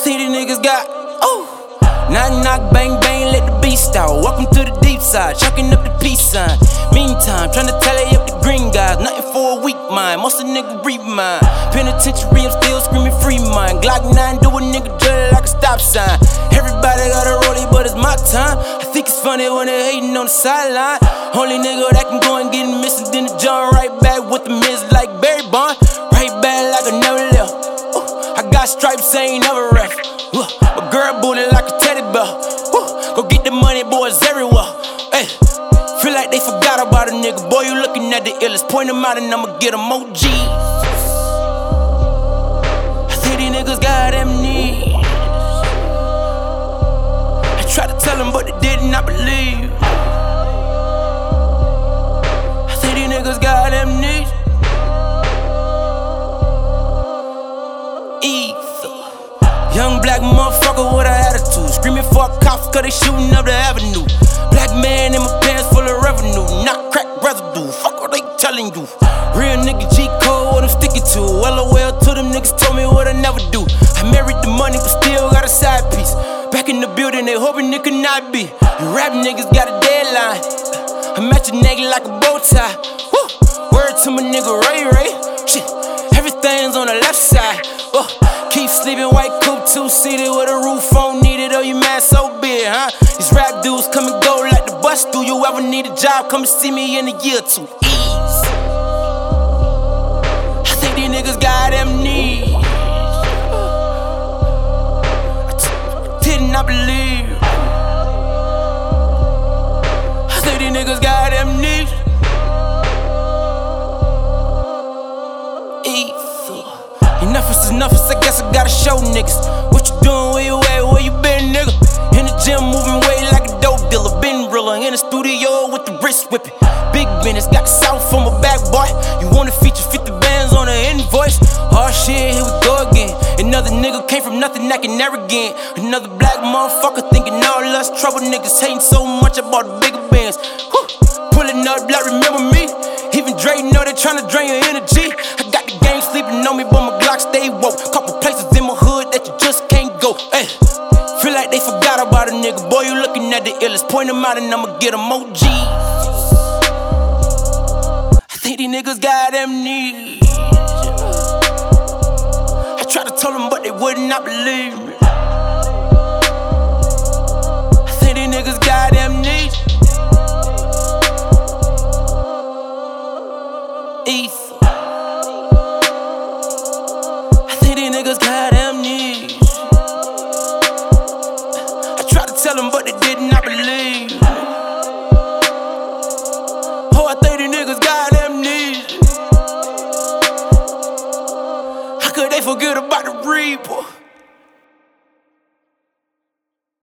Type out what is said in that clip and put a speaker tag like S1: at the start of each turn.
S1: think these niggas got, knock, knock, bang, bang, let the beast out. Welcome to the deep side, chucking up the peace sign. Meantime, tryna tally up the green guys. Nothing for a weak mind, most a nigga read mine. Penitentiary, I'm still screaming free mind. Glock 9 do a nigga dread like a stop sign. Everybody got a rollie, but it's my time. I think it's funny when they hating on the sideline. Only nigga that can go and get missing, then the jump right back with the miss like Barry Bond. Right back like I never left. I got stripes, I ain't never ref. My girl booty like a teddy bear. Go get the money, boys everywhere. Ay, feel like they forgot about a nigga. Boy, you looking at the illest. Point them out and I'ma get them OGs. I think these niggas got amnesia. I tried to tell them, but they did not believe. I think these niggas got amnesia. Young black motherfucker with an attitude. Screaming for a cops cause they shooting up the avenue. Black man in my pants full of revenue. Not crack residue, fuck what they telling you. Real nigga G code, what I'm sticking to. LOL to them niggas told me what I never do. I married the money but still got a side piece. Back in the building they hoping it could not be. You rap niggas got a deadline. I'm at your neck like a bow tie. Woo. Word to my nigga Ray. Shit, everything's on the left side. Keep sleeping, white coupe, two-seated with a roof on needed. Oh, you mad, so big, huh? These rap dudes come and go like the bus. Do you ever need a job? Come and see me in a year or two. Ease. I think these niggas got amnesia. I did not believe. I think these niggas got amnesia. Enough is enough, I guess I gotta show niggas. What you doing, where you at, where you been, nigga? In the gym, moving weight like a dope dealer. Been realer, in the studio with the wrist whipping. Big business, got the south on my back, boy. You wanna feature 50 bands on the invoice? Oh shit, here we go again. Another nigga came from nothing, acting arrogant. Another black motherfucker thinking all us trouble niggas hating so much about the bigger bands. Pulling up like remember me. Even Dre know they tryna drain your energy. I got the game sleeping on me, but my Glock stay woke. Couple places in my hood that you just can't go. Ay, feel like they forgot about a nigga. Boy, you looking at the illest. Point them out and I'ma get them OGs. I think these niggas got amnesia. I tried to tell them, but they would not believe me. I think these niggas got amnesia.